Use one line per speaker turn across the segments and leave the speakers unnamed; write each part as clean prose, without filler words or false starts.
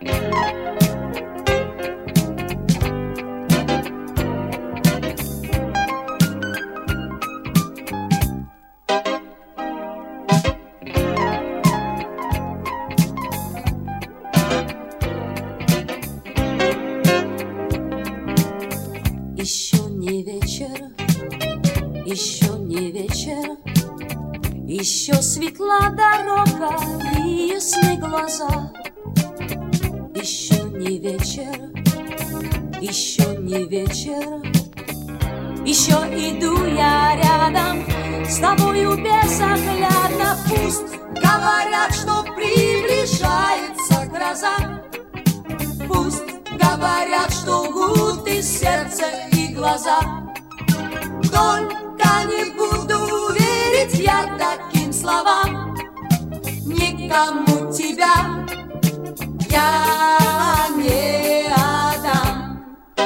Еще не вечер, еще не вечер, еще светла дорога и ясны глаза. Еще не вечер, еще не вечер, еще иду я рядом с тобою безоглядно. Пусть говорят, что приближается гроза, пусть говорят, что лгут и сердце, и глаза. Только не буду верить я таким словам. Никому тебя я не отдам.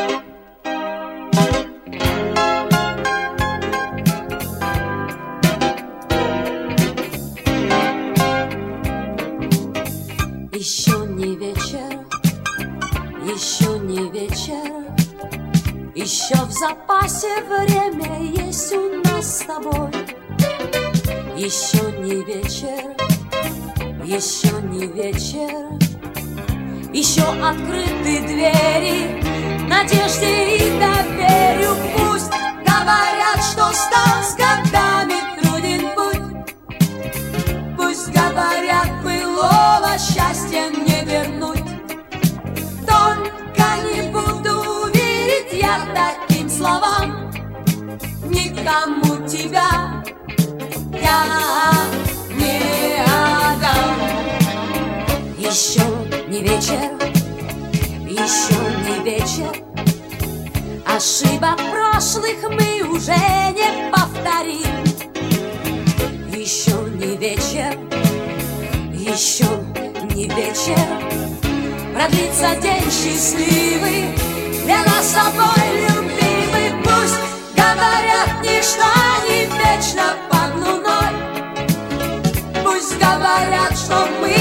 Еще не вечер, еще не вечер, еще в запасе время есть у нас с тобой. Еще не вечер, еще не вечер, еще открыты двери надежде и доверию. Пусть говорят, что стал с годами труден путь, пусть говорят, былого счастья не вернуть. Только не буду верить я таким словам. Никому тебя я не отдам. Еще не вечер, еще не вечер, ошибок прошлых мы уже не повторим. Еще не вечер, еще не вечер, продлится день счастливый, для нас с тобой любимый. Пусть говорят, ничто не вечно под луной, пусть говорят, что мы